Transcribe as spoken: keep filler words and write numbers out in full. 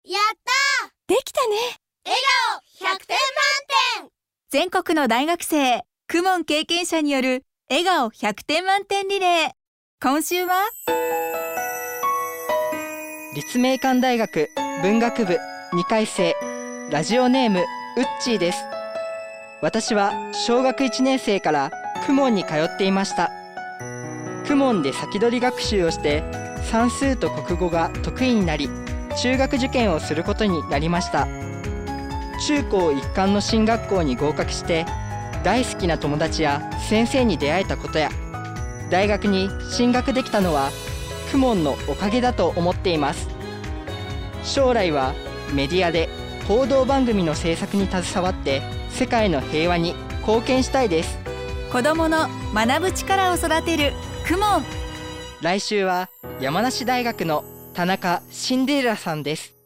やったー、 できたね。 笑顔ひゃくてん満点。 全国の大学生、公文経験者による笑顔ひゃくてん満点リレー。今週は立命館大学文学部にかい生、ラジオネームうっちーです。私は小学いちねん生から公文に通っていました。公文で先取り学習をして算数と国語が得意になり、中学受験をすることになりました。中高一貫の進学校に合格して、大好きな友達や先生に出会えたことや、大学に進学できたのは公文のおかげだと思っています。将来はメディアで報道番組の制作に携わって世界の平和に貢献したいです。 子どもの学ぶ力を育てる公文。 来週は山梨大学の田中シンデレラさんです。